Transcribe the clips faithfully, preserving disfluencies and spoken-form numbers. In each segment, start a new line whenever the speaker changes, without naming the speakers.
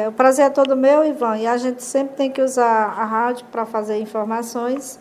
É, o prazer é todo meu, Ivan, e a gente sempre tem que usar a rádio para fazer informações,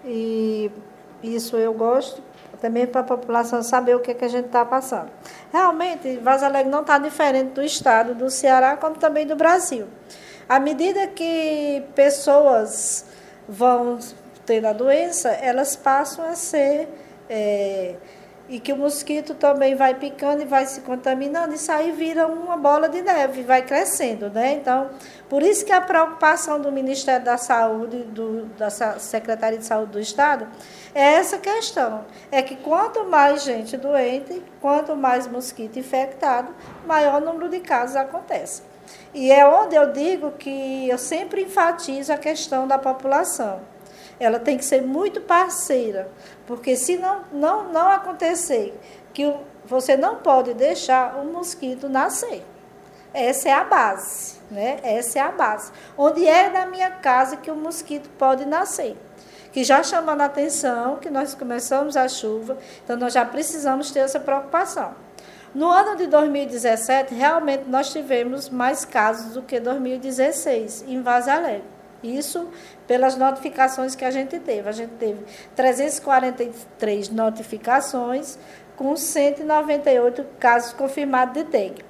e isso eu gosto, também para a população saber o que, é que a gente está passando. Realmente, Vaza Alegre não está diferente do estado do Ceará, como também do Brasil. À medida que pessoas vão tendo a doença, elas passam a ser... É, e que o mosquito também vai picando e vai se contaminando, isso aí vira uma bola de neve, vai crescendo, né? Então, por isso que a preocupação do Ministério da Saúde, do, da Secretaria de Saúde do Estado, é essa questão, é que quanto mais gente doente, quanto mais mosquito infectado, maior número de casos acontece. E é onde eu digo que eu sempre enfatizo a questão da população. Ela tem que ser muito parceira, porque se não, não, não acontecer, que o, você não pode deixar o mosquito nascer. Essa é a base, né? Essa é a base. Onde é da minha casa que o mosquito pode nascer. Que já chamando a atenção, que nós começamos a chuva, então nós já precisamos ter essa preocupação. No ano de dois mil e dezessete, realmente nós tivemos mais casos do que dois mil e dezesseis, em Vaza Alegre. Isso pelas notificações que a gente teve. A gente teve trezentas e quarenta e três notificações com cento e noventa e oito casos confirmados de dengue.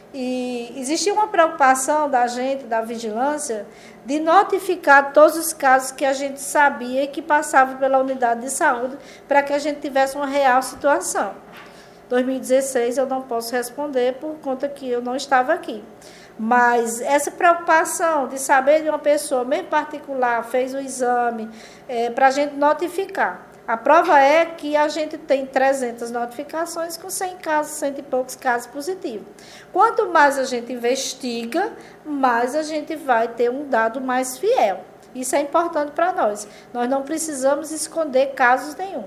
E existia uma preocupação da gente, da vigilância, de notificar todos os casos que a gente sabia que passavam pela unidade de saúde para que a gente tivesse uma real situação. dois mil e dezesseis eu não posso responder por conta que eu não estava aqui. Mas essa preocupação de saber de uma pessoa, mesmo particular, fez o exame, é, para a gente notificar. A prova é que a gente tem trezentas notificações com cem casos, cento e poucos casos positivos. Quanto mais a gente investiga, mais a gente vai ter um dado mais fiel. Isso é importante para nós. Nós não precisamos esconder casos nenhum.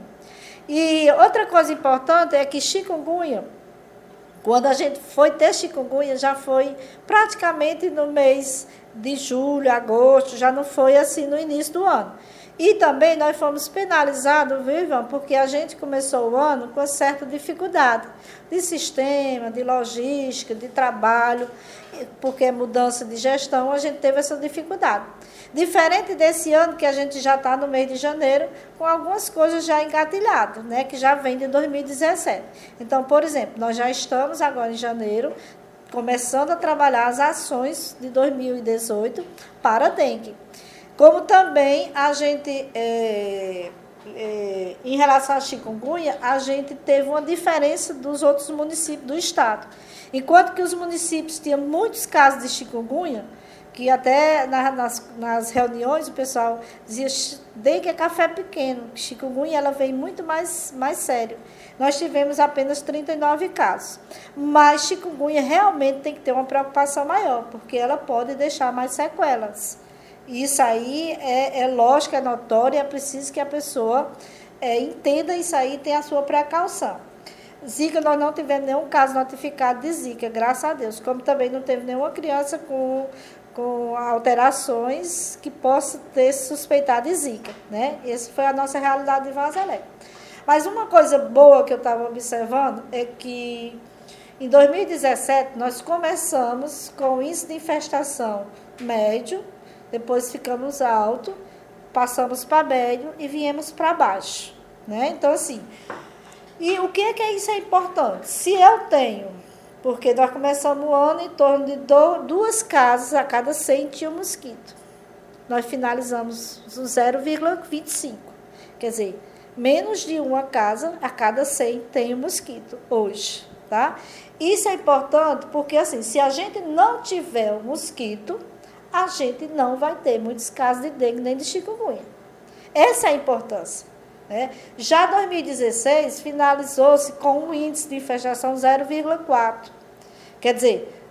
E outra coisa importante é que chikungunya, quando a gente foi ter chikungunya, já foi praticamente no mês de julho, agosto, já não foi assim no início do ano. E também nós fomos penalizados, viu, Ivan, porque a gente começou o ano com certa dificuldade de sistema, de logística, de trabalho, porque é mudança de gestão, a gente teve essa dificuldade. Diferente desse ano, que a gente já está no mês de janeiro, com algumas coisas já engatilhadas, né, que já vem de dois mil e dezessete. Então, por exemplo, nós já estamos agora em janeiro, começando a trabalhar as ações de dois mil e dezoito para a dengue. Como também a gente, é, é, em relação à chikungunya, a gente teve uma diferença dos outros municípios do estado. Enquanto que os municípios tinham muitos casos de chikungunya, que até nas, nas reuniões o pessoal dizia, dengue é café pequeno, chikungunya ela vem muito mais, mais sério. Nós tivemos apenas trinta e nove casos. Mas chikungunya realmente tem que ter uma preocupação maior, porque ela pode deixar mais sequelas. Isso aí é, é lógico, é notório, é preciso que a pessoa é, entenda isso aí e tenha a sua precaução. Zika, nós não tivemos nenhum caso notificado de Zika, graças a Deus, como também não teve nenhuma criança com... com alterações que possa ter suspeitado de Zika, né? Essa foi a nossa realidade de Vaza Alegre. Mas uma coisa boa que eu estava observando é que em dois mil e dezessete nós começamos com o índice de infestação médio, depois ficamos alto, passamos para médio e viemos para baixo, né? Então, assim, e o que é que isso é importante? Se eu tenho... Porque nós começamos o ano em torno de duas casas a cada cem tinha um mosquito. Nós finalizamos o zero vírgula vinte e cinco. Quer dizer, menos de uma casa a cada cem tem um mosquito hoje. Tá? Isso é importante porque, assim, se a gente não tiver o mosquito, a gente não vai ter muitos casos de dengue nem de chikungunya. Essa é a importância. Né? Já dois mil e dezesseis finalizou-se com um índice de infestação zero vírgula quatro. Quer dizer,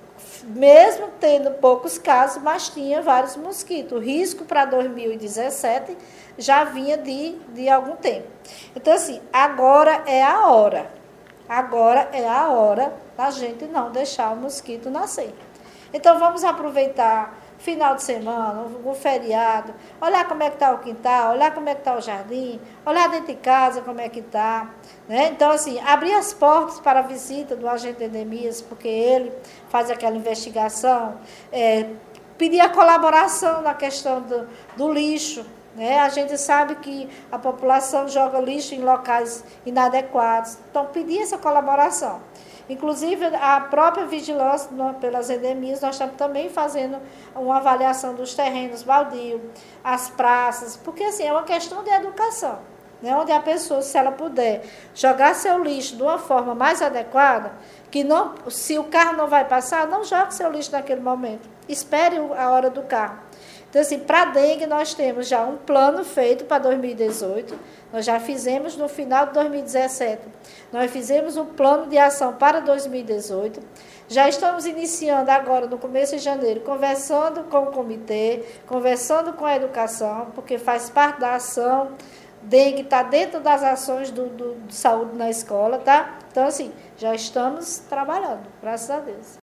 mesmo tendo poucos casos, mas tinha vários mosquitos. O risco para dois mil e dezessete já vinha de, de algum tempo. Então, assim, agora é a hora. Agora é a hora da gente não deixar o mosquito nascer. Então, vamos aproveitar final de semana, um feriado, olhar como é que está o quintal, olhar como é que está o jardim, olhar dentro de casa como é que está. Né? Então, assim, abrir as portas para a visita do agente de endemias, porque ele faz aquela investigação, é, pedir a colaboração na questão do, do lixo. Né? A gente sabe que a população joga lixo em locais inadequados, então pedir essa colaboração. Inclusive, a própria vigilância pelas endemias, nós estamos também fazendo uma avaliação dos terrenos baldios, as praças, porque assim, é uma questão de educação, né? Onde a pessoa, se ela puder jogar seu lixo de uma forma mais adequada, que não, se o carro não vai passar, não jogue seu lixo naquele momento, espere a hora do carro. Então, assim, para a dengue, nós temos já um plano feito para dois mil e dezoito, nós já fizemos no final de dois mil e dezessete, nós fizemos um plano de ação para dois mil e dezoito, já estamos iniciando agora, no começo de janeiro, conversando com o comitê, conversando com a educação, porque faz parte da ação, dengue está dentro das ações do, do, de saúde na escola, tá? Então, assim, já estamos trabalhando, graças a Deus.